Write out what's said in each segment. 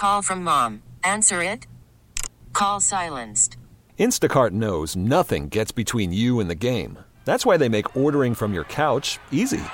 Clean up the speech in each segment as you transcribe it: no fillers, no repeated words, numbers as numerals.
call from mom. Answer it. Call silenced. Instacart knows nothing gets between you and the game. That's why they make ordering from your couch easy.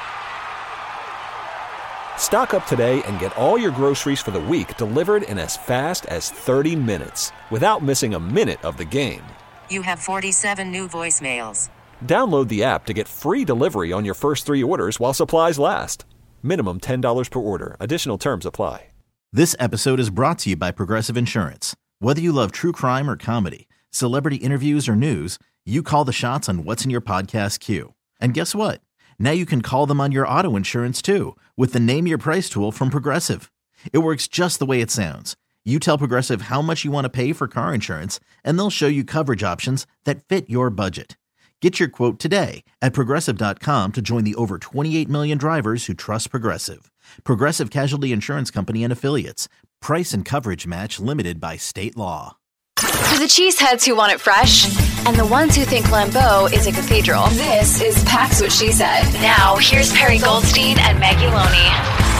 Stock up today and get all your groceries for the week delivered in as fast as 30 minutes without missing a minute of the game. You have 47 new voicemails. Download the app to get free delivery on your first 3 orders while supplies last. Minimum $10 per order. Additional terms apply. This episode is brought to you by Progressive Insurance. Whether you love true crime or comedy, celebrity interviews or news, you call the shots on what's in your podcast queue. And guess what? Now you can call them on your auto insurance too with the Name Your Price tool from Progressive. It works just the way it sounds. You tell Progressive how much you want to pay for car insurance, and they'll show you coverage options that fit your budget. Get your quote today at Progressive.com to join the over 28 million drivers who trust Progressive. Progressive Casualty Insurance Company and Affiliates. Price and coverage match limited by state law. To the cheeseheads who want it fresh, and the ones who think Lambeau is a cathedral, this is Pax What She Said. Now, here's Perry Goldstein and Maggie Loney.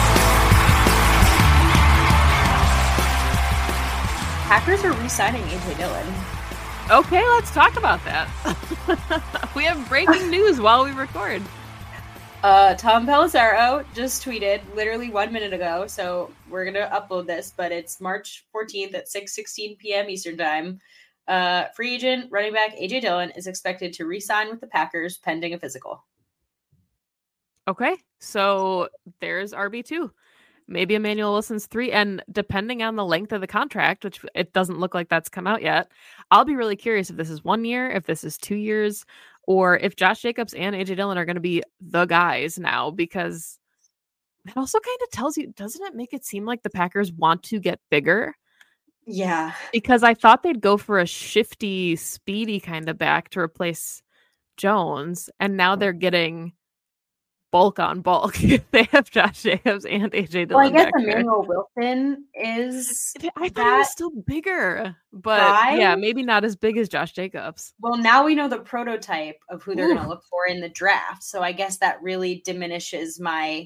Packers are re-signing A.J. Dillon. Okay, let's talk about that. We have breaking news while we record. Tom Pelissero just tweeted literally 1 minute ago, so we're going to upload this, but it's March 14th at 6:16 p.m. Eastern Time. Free agent running back A.J. Dillon is expected to re-sign with the Packers pending a physical. Okay, so there's RB2. Maybe Emmanuel Wilson's 3, and depending on the length of the contract, which it doesn't look like that's come out yet, I'll be really curious if this is 1 year, if this is 2 years, or if Josh Jacobs and A.J. Dillon are going to be the guys now, because that also kind of tells you, doesn't it make it seem like the Packers want to get bigger? Yeah. Because I thought they'd go for a shifty, speedy kind of back to replace Jones, and now they're getting bulk on bulk. They have Josh Jacobs and A.J. Dillon. Well, I guess back there. Emmanuel Wilson is. I thought he was still bigger, but yeah, maybe not as big as Josh Jacobs. Well, now we know the prototype of who they're going to look for in the draft. So I guess that really diminishes my,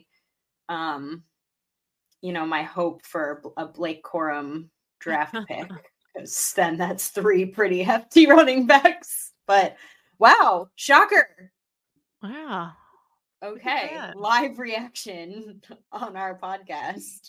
my hope for a Blake Corum draft pick, because then that's 3 pretty hefty running backs. But wow, shocker. Wow. Okay, live reaction on our podcast.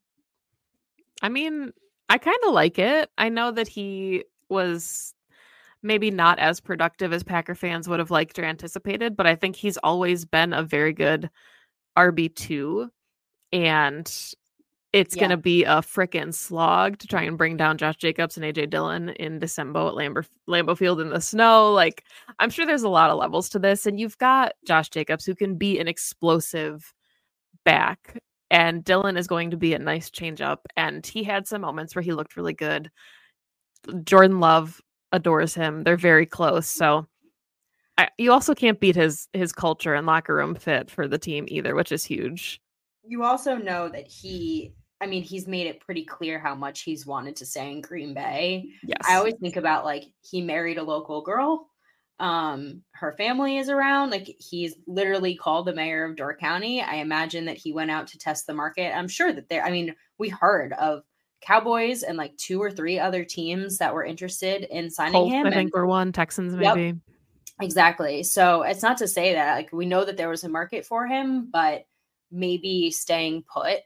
I mean, I kind of like it. I know that he was maybe not as productive as Packer fans would have liked or anticipated, but I think he's always been a very good RB2, and it's going to be a frickin' slog to try and bring down Josh Jacobs and A.J. Dillon in December at Lambeau Field in the snow. Like, I'm sure there's a lot of levels to this, and you've got Josh Jacobs who can be an explosive back, and Dillon is going to be a nice change up, and he had some moments where he looked really good. Jordan Love adores him. They're very close, so you also can't beat his culture and locker room fit for the team either, which is huge. You also know that he's made it pretty clear how much he's wanted to stay in Green Bay. Yes. I always think about, like, he married a local girl. Her family is around. Like, he's literally called the mayor of Door County. I imagine that he went out to test the market. I'm sure that we heard of Cowboys and like 2 or 3 other teams that were interested in signing Colts, him. I think were one. Texans, maybe. Yep, exactly. So it's not to say that, like, we know that there was a market for him, but maybe staying put.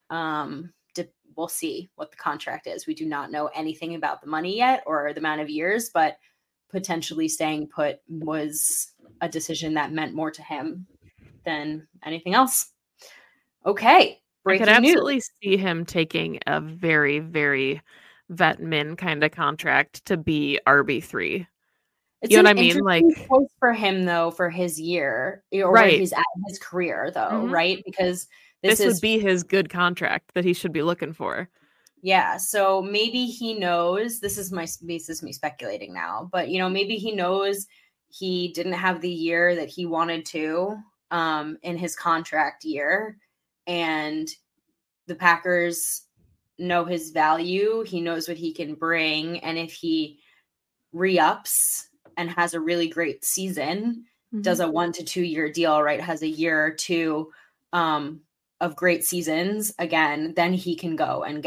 We'll see what the contract is. We do not know anything about the money yet or the amount of years, but potentially staying put was a decision that meant more to him than anything else. Okay. Breaking I could news. absolutely see him taking a very, very vet min kind of contract to be RB3. It's, you know an what I mean? Like, choice for him though, for his year or right. where he's at in his career though, Mm-hmm. right? Because this would be his good contract that he should be looking for. Yeah. So maybe he knows, this is me speculating now, but maybe he knows he didn't have the year that he wanted to in his contract year, and the Packers know his value. He knows what he can bring. And if he re-ups and has a really great season, does a 1 to 2 year deal, right? Has a year or two of great seasons again, then he can go and get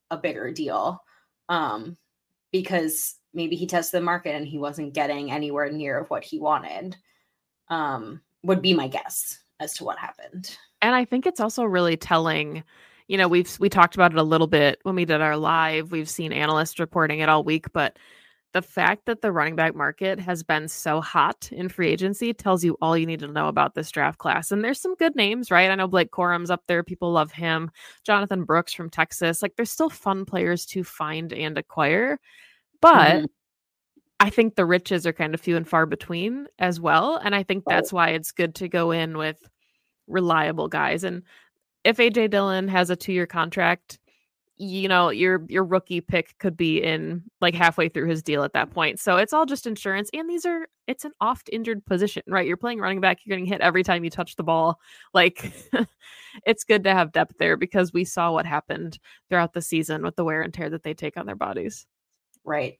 a bigger deal, because maybe he tested the market and he wasn't getting anywhere near of what he wanted, would be my guess as to what happened. And I think it's also really telling, you know, we talked about it a little bit when we did our live. We've seen analysts reporting it all week, but the fact that the running back market has been so hot in free agency tells you all you need to know about this draft class. And there's some good names, right? I know Blake Corum's up there. People love him. Jonathan Brooks from Texas. Like, there's still fun players to find and acquire. But I think the riches are kind of few and far between as well. And I think that's why it's good to go in with reliable guys. And if AJ Dillon has a 2-year contract, you know, your rookie pick could be in like halfway through his deal at that point. So it's all just insurance. And it's an oft injured position, right? You're playing running back. You're getting hit every time you touch the ball. Like, it's good to have depth there because we saw what happened throughout the season with the wear and tear that they take on their bodies. Right.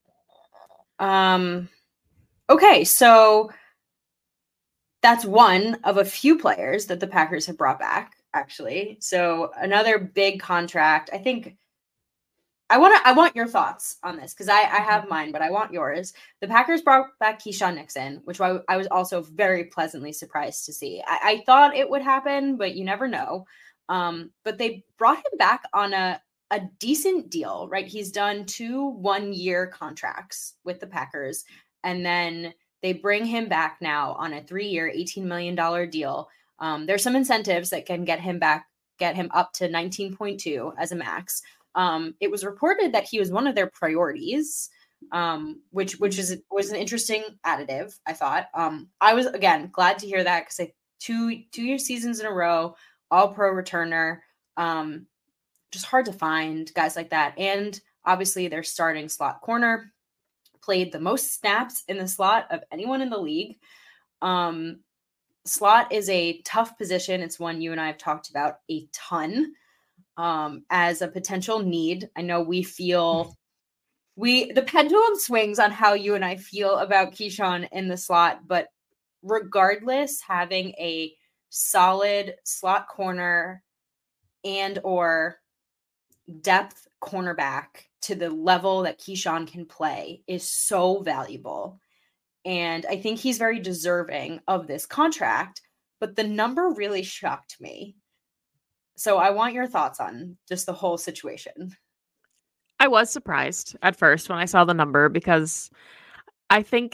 Okay. So that's one of a few players that the Packers have brought back, actually. So another big contract. I think I want your thoughts on this because I have mine, but I want yours. The Packers brought back Keyshawn Nixon, which I was also very pleasantly surprised to see. I thought it would happen, but you never know. But they brought him back on a decent deal, right? He's done 2 1-year contracts with the Packers, and then they bring him back now on a 3-year, $18 million deal. There's some incentives that can get him up to 19.2 as a max. It was reported that he was one of their priorities, which was an interesting additive, I thought. I was, again, glad to hear that because 2-year seasons in a row, all-pro returner, just hard to find guys like that. And obviously their starting slot corner played the most snaps in the slot of anyone in the league. Slot is a tough position. It's one you and I have talked about a ton. As a potential need. I know the pendulum swings on how you and I feel about Keyshawn in the slot, but regardless, having a solid slot corner and or depth cornerback to the level that Keyshawn can play is so valuable. And I think he's very deserving of this contract, but the number really shocked me. So I want your thoughts on just the whole situation. I was surprised at first when I saw the number because I think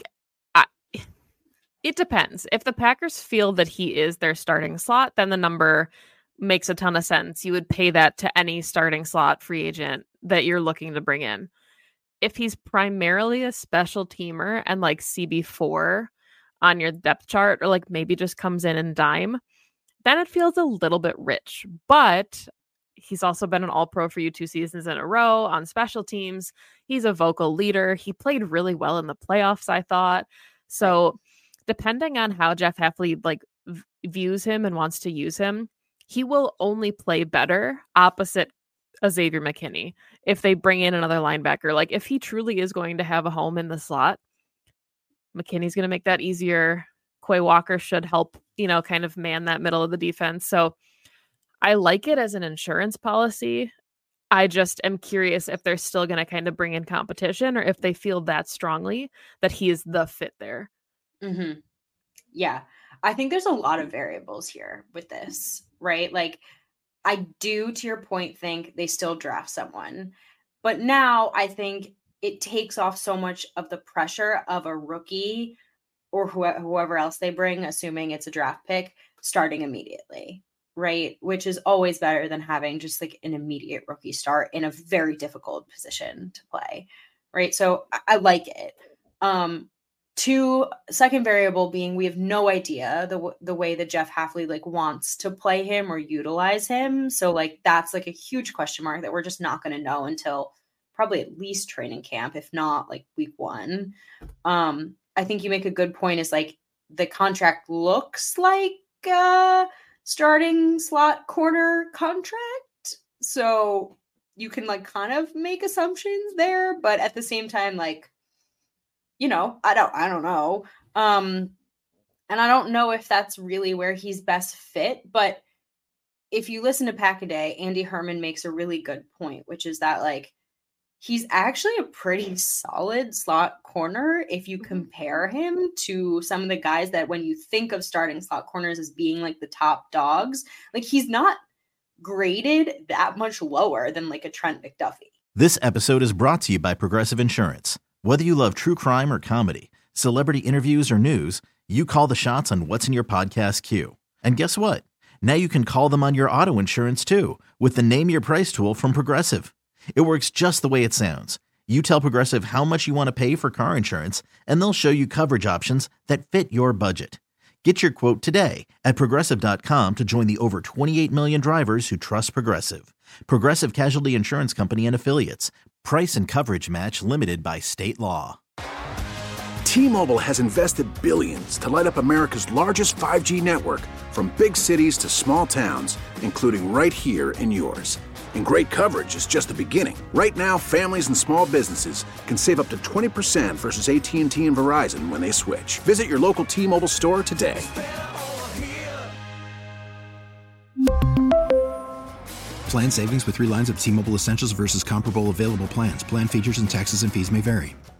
it depends. If the Packers feel that he is their starting slot, then the number makes a ton of sense. You would pay that to any starting slot free agent that you're looking to bring in. If he's primarily a special teamer and like CB4 on your depth chart, or like maybe just comes in and dime, then it feels a little bit rich. But he's also been an all-pro for you 2 seasons in a row on special teams. He's a vocal leader. He played really well in the playoffs, I thought. So depending on how Jeff Hafley views him and wants to use him, he will only play better opposite Xavier McKinney if they bring in another linebacker. Like, if he truly is going to have a home in the slot, McKinney's going to make that easier. Quay Walker should help, kind of man that middle of the defense. So I like it as an insurance policy. I just am curious if they're still going to kind of bring in competition or if they feel that strongly that he is the fit there. Mm-hmm. Yeah. I think there's a lot of variables here with this, right? Like, I do, to your point, think they still draft someone. But now I think it takes off so much of the pressure of a rookie or whoever else they bring, assuming it's a draft pick, starting immediately, right? Which is always better than having just like an immediate rookie start in a very difficult position to play, right? So I like it. Second variable being we have no idea the way that Jeff Hafley wants to play him or utilize him. So that's a huge question mark that we're just not going to know until probably at least training camp, if not week 1. I think you make a good point is the contract looks like a starting slot corner contract. So you can kind of make assumptions there, but at the same time, I don't know. And I don't know if that's really where he's best fit, but if you listen to Pack a Day, Andy Herman makes a really good point, which is that like he's actually a pretty solid slot corner if you compare him to some of the guys that when you think of starting slot corners as being like the top dogs, like he's not graded that much lower than like a Trent McDuffie. This episode is brought to you by Progressive Insurance. Whether you love true crime or comedy, celebrity interviews or news, you call the shots on what's in your podcast queue. And guess what? Now you can call them on your auto insurance too with the Name Your Price tool from Progressive. It works just the way it sounds. You tell Progressive how much you want to pay for car insurance, and they'll show you coverage options that fit your budget. Get your quote today at Progressive.com to join the over 28 million drivers who trust Progressive. Progressive Casualty Insurance Company and Affiliates. Price and coverage match limited by state law. T-Mobile has invested billions to light up America's largest 5G network, from big cities to small towns, including right here in yours. And great coverage is just the beginning. Right now, families and small businesses can save up to 20% versus AT&T and Verizon when they switch. Visit your local T-Mobile store today. Plan savings with 3 lines of T-Mobile Essentials versus comparable available plans. Plan features and taxes and fees may vary.